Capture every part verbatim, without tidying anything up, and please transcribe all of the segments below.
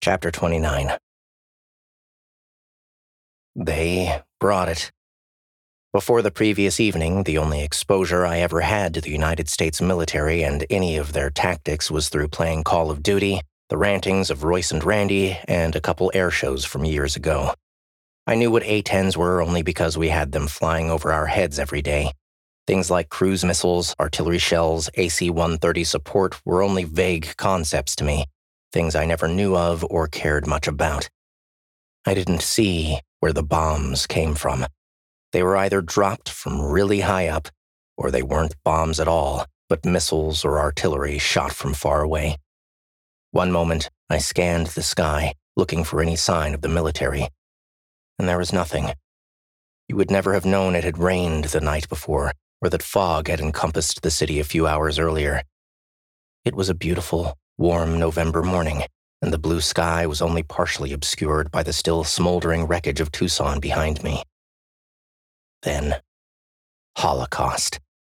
Chapter twenty-nine. They brought it. Before the previous evening, the only exposure I ever had to the United States military and any of their tactics was through playing Call of Duty, the rantings of Royce and Randy, and a couple air shows from years ago. I knew what A tens were only because we had them flying over our heads every day. Things like cruise missiles, artillery shells, A C one thirty support were only vague concepts to me, things I never knew of or cared much about. I didn't see where the bombs came from. They were either dropped from really high up, or they weren't bombs at all, but missiles or artillery shot from far away. One moment, I scanned the sky, looking for any sign of the military, and there was nothing. You would never have known it had rained the night before, or that fog had encompassed the city a few hours earlier. It was a beautiful, warm November morning, and the blue sky was only partially obscured by the still smoldering wreckage of Tucson behind me. Then, Holocaust.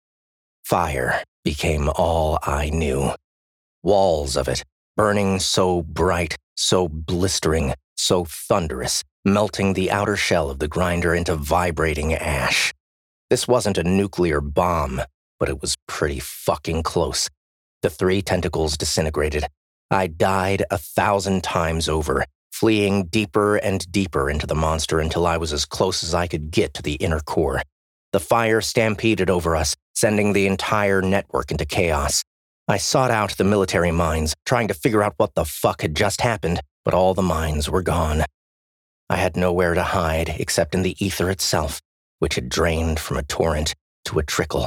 Fire became all I knew. Walls of it, burning so bright, so blistering, so thunderous, melting the outer shell of the grinder into vibrating ash. This wasn't a nuclear bomb, but it was pretty fucking close. The three tentacles disintegrated. I died a thousand times over, fleeing deeper and deeper into the monster until I was as close as I could get to the inner core. The fire stampeded over us, sending the entire network into chaos. I sought out the military mines, trying to figure out what the fuck had just happened, but all the mines were gone. I had nowhere to hide except in the ether itself, which had drained from a torrent to a trickle.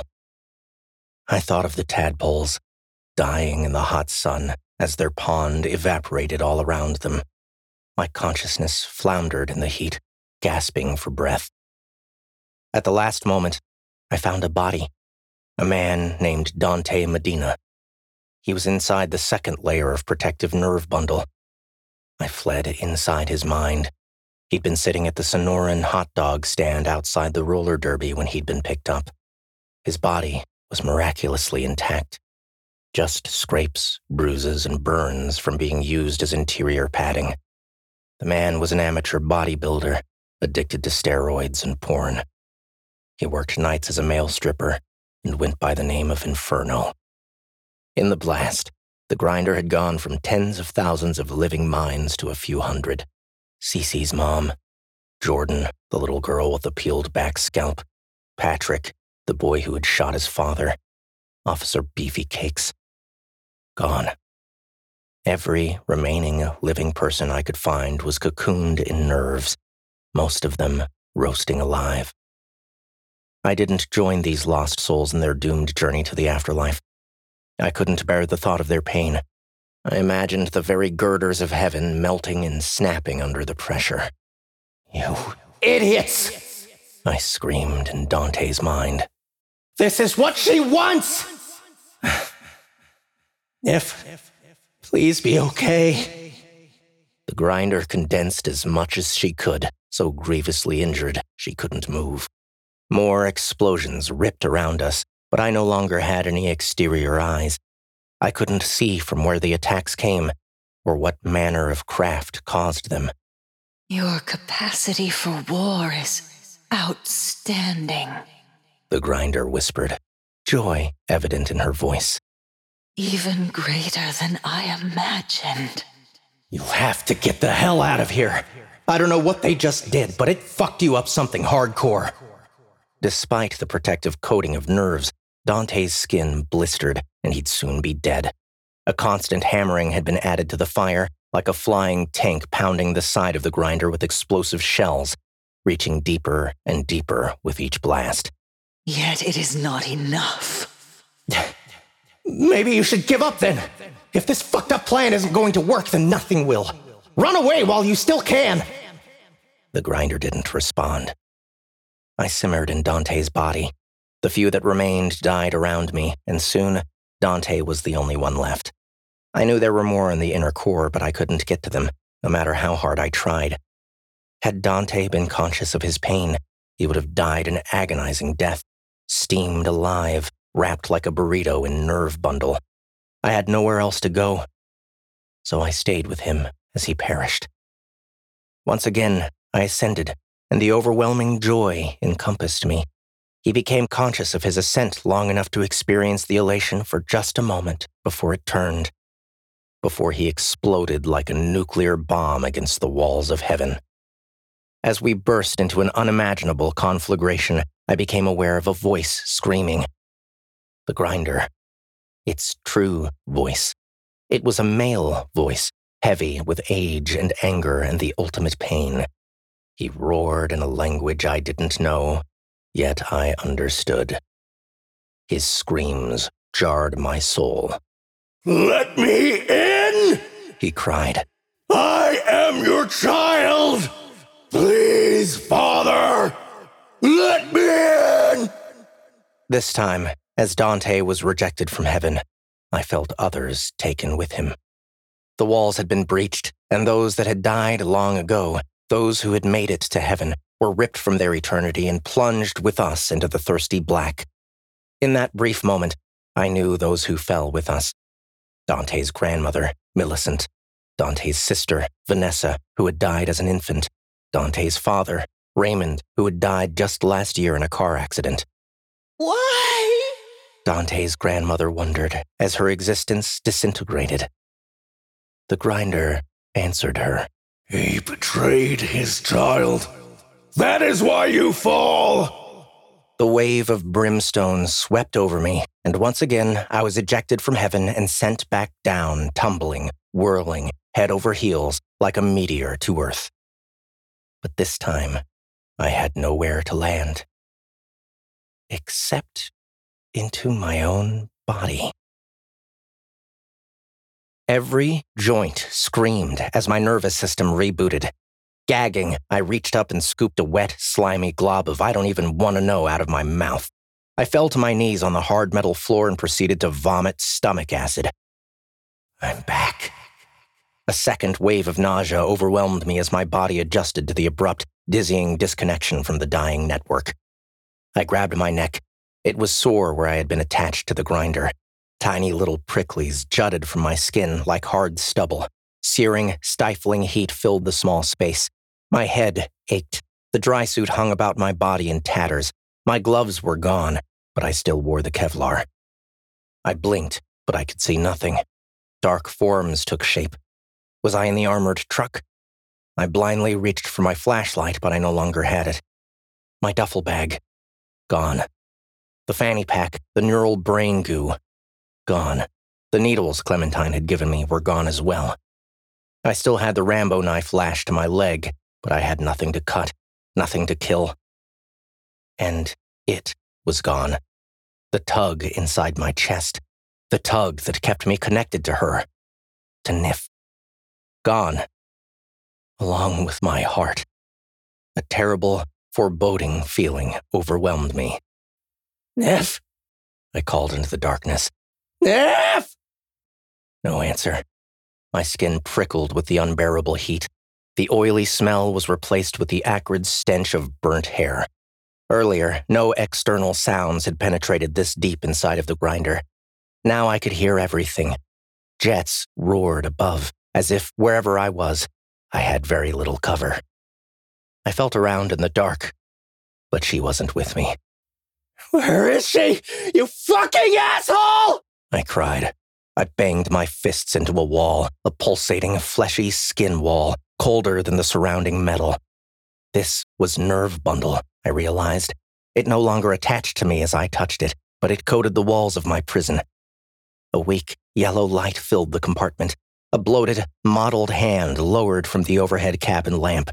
I thought of the tadpoles, dying in the hot sun as their pond evaporated all around them. My consciousness floundered in the heat, gasping for breath. At the last moment, I found a body, a man named Dante Medina. He was inside the second layer of protective nerve bundle. I fled inside his mind. He'd been sitting at the Sonoran hot dog stand outside the roller derby when he'd been picked up. His body was miraculously intact. Just scrapes, bruises, and burns from being used as interior padding. The man was an amateur bodybuilder, addicted to steroids and porn. He worked nights as a male stripper and went by the name of Inferno. In the blast, the grinder had gone from tens of thousands of living minds to a few hundred. Cece's mom, Jordan, the little girl with the peeled-back scalp, Patrick, the boy who had shot his father, Officer Beefy Cakes. Gone. Every remaining living person I could find was cocooned in nerves, most of them roasting alive. I didn't join these lost souls in their doomed journey to the afterlife. I couldn't bear the thought of their pain. I imagined the very girders of heaven melting and snapping under the pressure. "You idiots!" I screamed in Dante's mind. "This is what she wants! If, please be okay." The grinder condensed as much as she could, so grievously injured she couldn't move. More explosions ripped around us, but I no longer had any exterior eyes. I couldn't see from where the attacks came, or what manner of craft caused them. "Your capacity for war is outstanding," the grinder whispered, joy evident in her voice. "Even greater than I imagined." "You have to get the hell out of here. I don't know what they just did, but it fucked you up something hardcore." Despite the protective coating of nerves, Dante's skin blistered, and he'd soon be dead. A constant hammering had been added to the fire, like a flying tank pounding the side of the grinder with explosive shells, reaching deeper and deeper with each blast. "Yet it is not enough." "Maybe you should give up then. If this fucked up plan isn't going to work, then nothing will. Run away while you still can." The grinder didn't respond. I simmered in Dante's body. The few that remained died around me, and soon, Dante was the only one left. I knew there were more in the inner core, but I couldn't get to them, no matter how hard I tried. Had Dante been conscious of his pain, he would have died an agonizing death, steamed alive, wrapped like a burrito in nerve bundle. I had nowhere else to go, so I stayed with him as he perished. Once again, I ascended, and the overwhelming joy encompassed me. He became conscious of his ascent long enough to experience the elation for just a moment before it turned, before he exploded like a nuclear bomb against the walls of heaven. As we burst into an unimaginable conflagration, I became aware of a voice screaming. The grinder. Its true voice. It was a male voice, heavy with age and anger and the ultimate pain. He roared in a language I didn't know, yet I understood. His screams jarred my soul. "Let me in!" he cried. "I am your child! Please, Father, let me in!" This time, as Dante was rejected from heaven, I felt others taken with him. The walls had been breached, and those that had died long ago, those who had made it to heaven, were ripped from their eternity and plunged with us into the thirsty black. In that brief moment, I knew those who fell with us. Dante's grandmother, Millicent. Dante's sister, Vanessa, who had died as an infant. Dante's father, Raymond, who had died just last year in a car accident. Why? Dante's grandmother wondered as her existence disintegrated. The grinder answered her. "He betrayed his child. That is why you fall!" The wave of brimstone swept over me, and once again I was ejected from heaven and sent back down, tumbling, whirling, head over heels, like a meteor to earth. But this time, I had nowhere to land. Except into my own body. Every joint screamed as my nervous system rebooted. Gagging, I reached up and scooped a wet, slimy glob of I don't even want to know out of my mouth. I fell to my knees on the hard metal floor and proceeded to vomit stomach acid. I'm back. A second wave of nausea overwhelmed me as my body adjusted to the abrupt, dizzying disconnection from the dying network. I grabbed my neck. It was sore where I had been attached to the grinder. Tiny little pricklies jutted from my skin like hard stubble. Searing, stifling heat filled the small space. My head ached. The dry suit hung about my body in tatters. My gloves were gone, but I still wore the Kevlar. I blinked, but I could see nothing. Dark forms took shape. Was I in the armored truck? I blindly reached for my flashlight, but I no longer had it. My duffel bag. Gone. The fanny pack, the neural brain goo. Gone. The needles Clementine had given me were gone as well. I still had the Rambo knife lashed to my leg, but I had nothing to cut, nothing to kill. And it was gone. The tug inside my chest. The tug that kept me connected to her. To Nif. Gone. Along with my heart. A terrible, foreboding feeling overwhelmed me. Nif! I called into the darkness. Nif! No answer. My skin prickled with the unbearable heat. The oily smell was replaced with the acrid stench of burnt hair. Earlier, no external sounds had penetrated this deep inside of the grinder. Now I could hear everything. Jets roared above, as if wherever I was, I had very little cover. I felt around in the dark, but she wasn't with me. Where is she, you fucking asshole? I cried. I banged my fists into a wall, a pulsating, fleshy skin wall, colder than the surrounding metal. This was nerve bundle, I realized. It no longer attached to me as I touched it, but it coated the walls of my prison. A weak, yellow light filled the compartment. A bloated, mottled hand lowered from the overhead cabin lamp.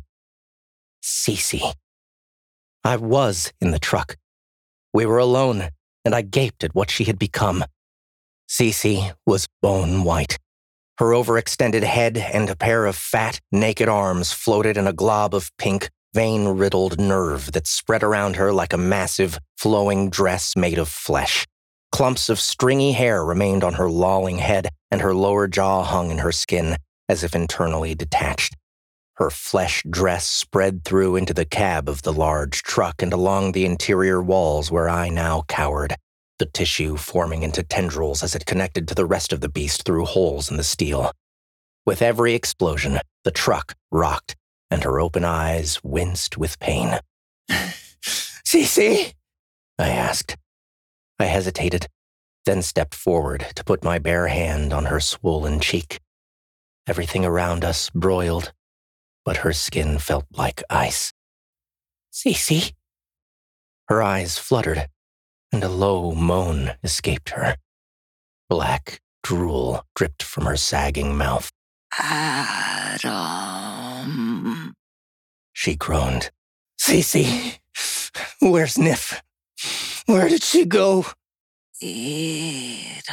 Cece. I was in the truck. We were alone, and I gaped at what she had become. Cece was bone white. Her overextended head and a pair of fat, naked arms floated in a glob of pink, vein-riddled nerve that spread around her like a massive, flowing dress made of flesh. Clumps of stringy hair remained on her lolling head, and her lower jaw hung in her skin, as if internally detached. Her flesh dress spread through into the cab of the large truck and along the interior walls where I now cowered, the tissue forming into tendrils as it connected to the rest of the beast through holes in the steel. With every explosion, the truck rocked, and her open eyes winced with pain. Cece? I asked. I hesitated, then stepped forward to put my bare hand on her swollen cheek. Everything around us broiled, but her skin felt like ice. Cece? Her eyes fluttered, and a low moan escaped her. Black drool dripped from her sagging mouth. Adam. She groaned. Cece, where's Nif? Where did she go? It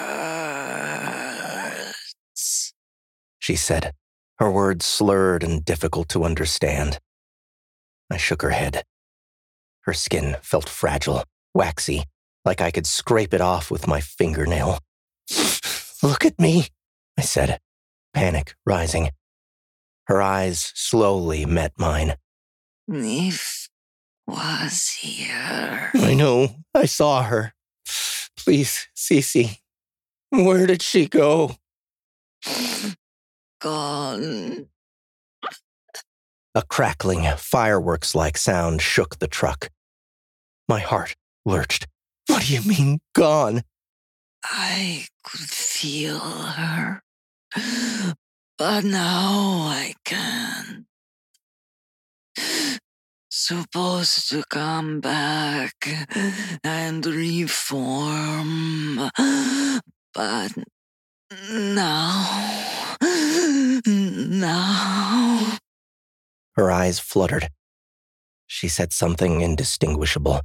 hurts, she said, her words slurred and difficult to understand. I shook her head. Her skin felt fragile, waxy, like I could scrape it off with my fingernail. Look at me, I said, panic rising. Her eyes slowly met mine. Nif was here. I know. I saw her. Please, Cece, where did she go? Gone. A crackling, fireworks-like sound shook the truck. My heart lurched. What do you mean, gone? I could feel her, but now I can't. Supposed to come back and reform, but now, now... Her eyes fluttered. She said something indistinguishable.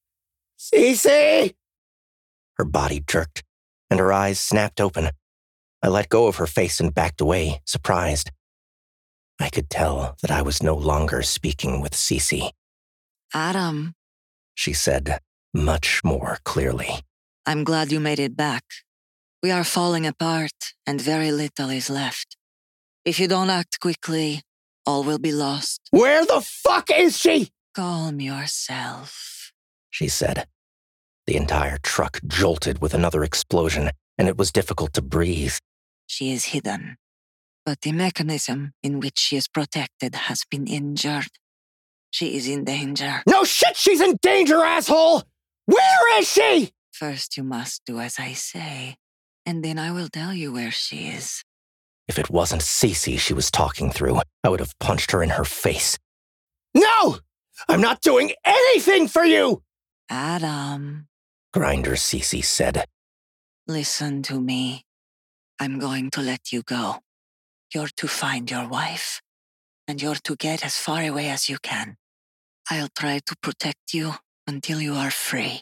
Cece! Her body jerked, and her eyes snapped open. I let go of her face and backed away, surprised. I could tell that I was no longer speaking with Cece. Adam, she said, much more clearly. I'm glad you made it back. We are falling apart, and very little is left. If you don't act quickly, all will be lost. Where the fuck is she? Calm yourself, she said. The entire truck jolted with another explosion, and it was difficult to breathe. She is hidden, but the mechanism in which she is protected has been injured. She is in danger. No shit, she's in danger, asshole! Where is she? First you must do as I say, and then I will tell you where she is. If it wasn't Cece she was talking through, I would have punched her in her face. No! I'm not doing anything for you! Adam, Grinder Cece said. Listen to me. I'm going to let you go. You're to find your wife, and you're to get as far away as you can. I'll try to protect you until you are free.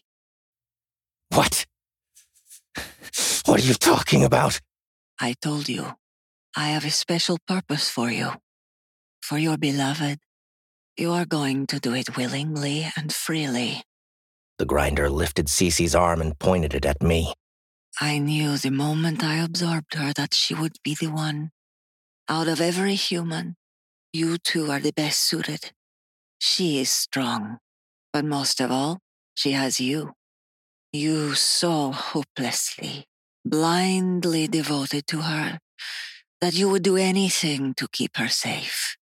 What? What are you talking about? I told you, I have a special purpose for you. For your beloved, you are going to do it willingly and freely. The Grinder lifted Cece's arm and pointed it at me. I knew the moment I absorbed her that she would be the one. Out of every human, you two are the best suited. She is strong, but most of all, she has you. You so hopelessly, blindly devoted to her that you would do anything to keep her safe.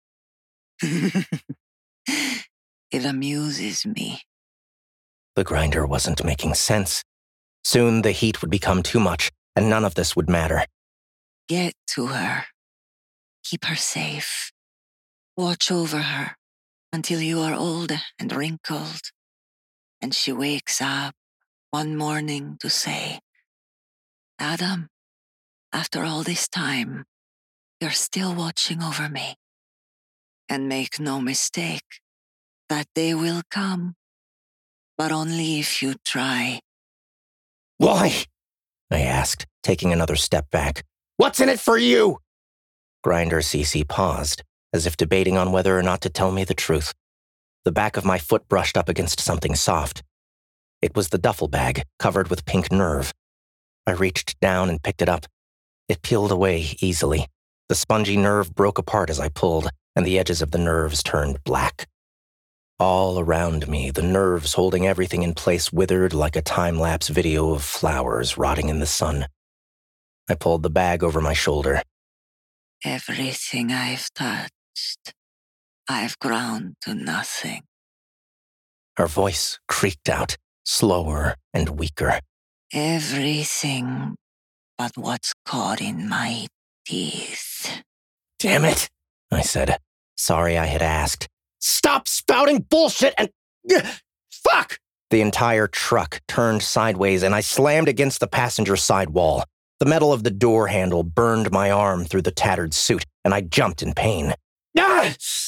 It amuses me. The Grinder wasn't making sense. Soon the heat would become too much, and none of this would matter. Get to her. Keep her safe. Watch over her until you are old and wrinkled, and she wakes up one morning to say, Adam, after all this time, you're still watching over me. And make no mistake, that day will come, but only if you try. Why? I asked, taking another step back. What's in it for you? Grinder Cece paused, as if debating on whether or not to tell me the truth. The back of my foot brushed up against something soft. It was the duffel bag, covered with pink nerve. I reached down and picked it up. It peeled away easily. The spongy nerve broke apart as I pulled, and the edges of the nerves turned black. All around me, the nerves holding everything in place withered like a time-lapse video of flowers rotting in the sun. I pulled the bag over my shoulder. Everything I've touched, I've ground to nothing. Her voice creaked out, slower and weaker. Everything but what's caught in my teeth. Damn it, I said, sorry I had asked. Stop spouting bullshit and... Fuck! The entire truck turned sideways and I slammed against the passenger side wall. The metal of the door handle burned my arm through the tattered suit, and I jumped in pain. Ah!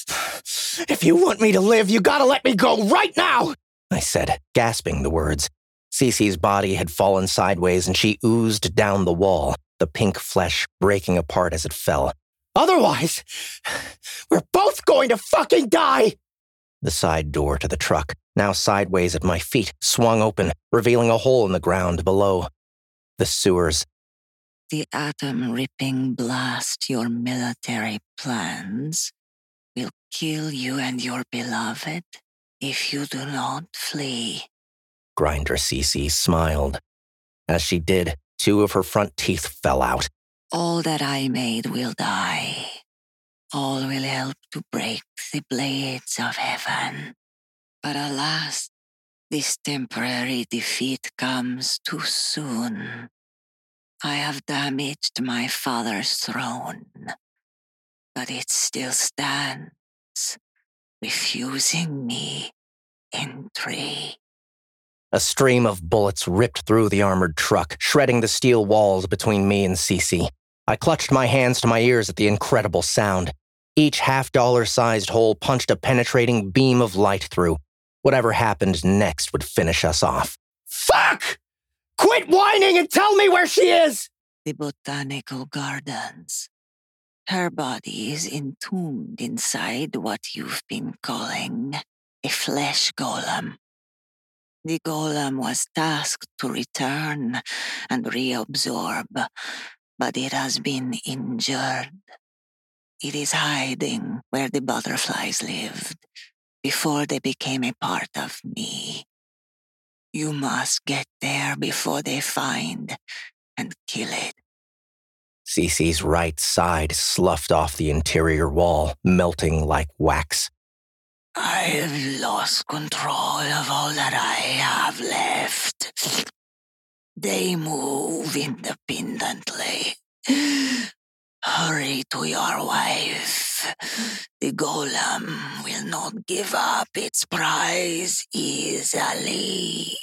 If you want me to live, you gotta let me go right now, I said, gasping the words. Cece's body had fallen sideways and she oozed down the wall, the pink flesh breaking apart as it fell. Otherwise, we're both going to fucking die! The side door to the truck, now sideways at my feet, swung open, revealing a hole in the ground below. The sewers. The atom-ripping blast your military plans will kill you and your beloved if you do not flee. Grinder Cece smiled. As she did, two of her front teeth fell out. All that I made will die. All will help to break the blades of heaven. But alas, this temporary defeat comes too soon. I have damaged my father's throne, but it still stands, refusing me entry. A stream of bullets ripped through the armored truck, shredding the steel walls between me and Cece. I clutched my hands to my ears at the incredible sound. Each half-dollar-sized hole punched a penetrating beam of light through. Whatever happened next would finish us off. Fuck! Quit whining and tell me where she is! The botanical gardens. Her body is entombed inside what you've been calling a flesh golem. The golem was tasked to return and reabsorb, but it has been injured. It is hiding where the butterflies lived before they became a part of me. You must get there before they find and kill it. Cece's right side sloughed off the interior wall, melting like wax. I've lost control of all that I have left. They move independently. Hurry to your wife. The golem will not give up its prize easily.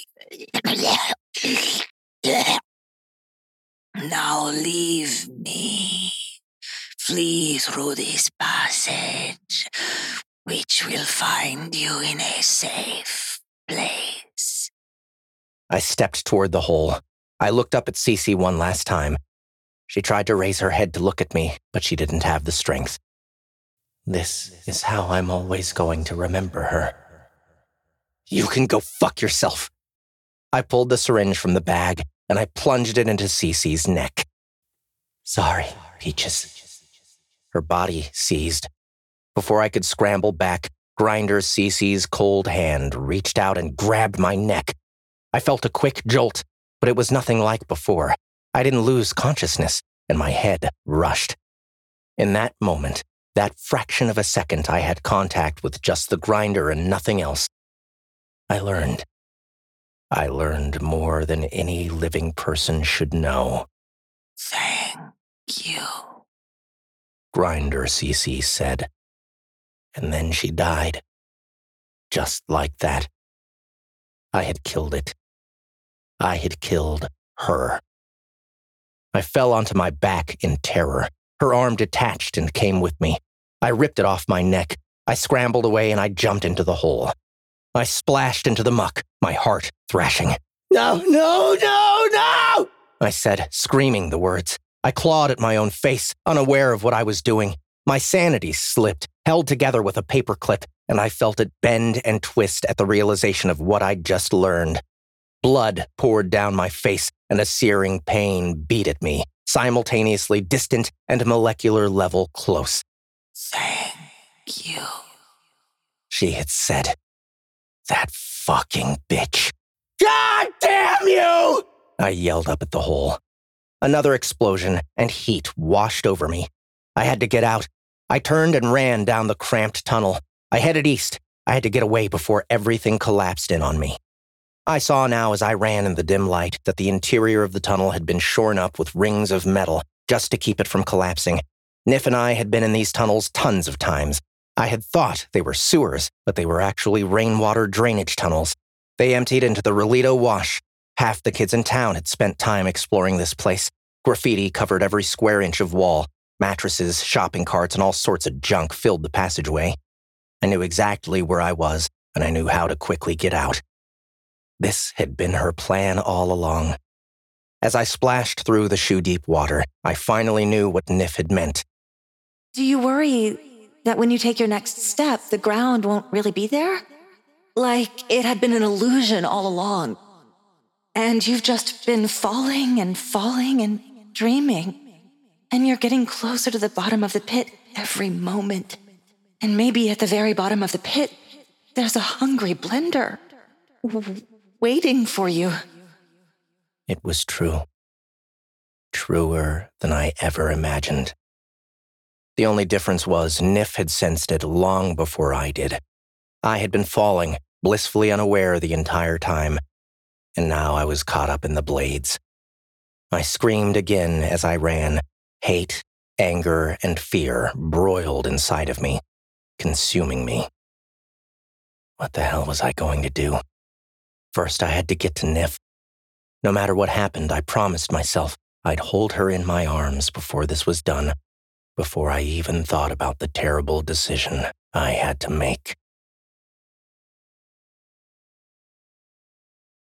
Now leave me. Flee through this passage, which will find you in a safe place. I stepped toward the hole. I looked up at Cece one last time. She tried to raise her head to look at me, but she didn't have the strength. This is how I'm always going to remember her. You can go fuck yourself. I pulled the syringe from the bag, and I plunged it into Cece's neck. Sorry, Peaches. Her body seized. Before I could scramble back, Grinder Cece's cold hand reached out and grabbed my neck. I felt a quick jolt, but it was nothing like before. I didn't lose consciousness, and my head rushed. In that moment, that fraction of a second I had contact with just the grinder and nothing else. I learned. I learned more than any living person should know. Thank you, Grinder Cece said. And then she died. Just like that. I had killed it. I had killed her. I fell onto my back in terror. Her arm detached and came with me. I ripped it off my neck. I scrambled away and I jumped into the hole. I splashed into the muck, my heart thrashing. No, no, no, no! I said, screaming the words. I clawed at my own face, unaware of what I was doing. My sanity slipped, held together with a paperclip, and I felt it bend and twist at the realization of what I'd just learned. Blood poured down my face, and a searing pain beat at me, simultaneously distant and molecular level close. Thank you, she had said. That fucking bitch. God damn you! I yelled up at the hole. Another explosion, and heat washed over me. I had to get out. I turned and ran down the cramped tunnel. I headed east. I had to get away before everything collapsed in on me. I saw now as I ran in the dim light that the interior of the tunnel had been shorn up with rings of metal just to keep it from collapsing. Nif and I had been in these tunnels tons of times. I had thought they were sewers, but they were actually rainwater drainage tunnels. They emptied into the Rolito Wash. Half the kids in town had spent time exploring this place. Graffiti covered every square inch of wall. Mattresses, shopping carts, and all sorts of junk filled the passageway. I knew exactly where I was, and I knew how to quickly get out. This had been her plan all along. As I splashed through the shoe-deep water, I finally knew what Nif had meant. Do you worry that when you take your next step, the ground won't really be there? Like it had been an illusion all along. And you've just been falling and falling and dreaming. And you're getting closer to the bottom of the pit every moment. And maybe at the very bottom of the pit, there's a hungry blender w- waiting for you. It was true. Truer than I ever imagined. The only difference was Nif had sensed it long before I did. I had been falling, blissfully unaware the entire time, and now I was caught up in the blades. I screamed again as I ran. Hate, anger, and fear broiled inside of me, consuming me. What the hell was I going to do? First, I had to get to Nif. No matter what happened, I promised myself I'd hold her in my arms before this was done, before I even thought about the terrible decision I had to make.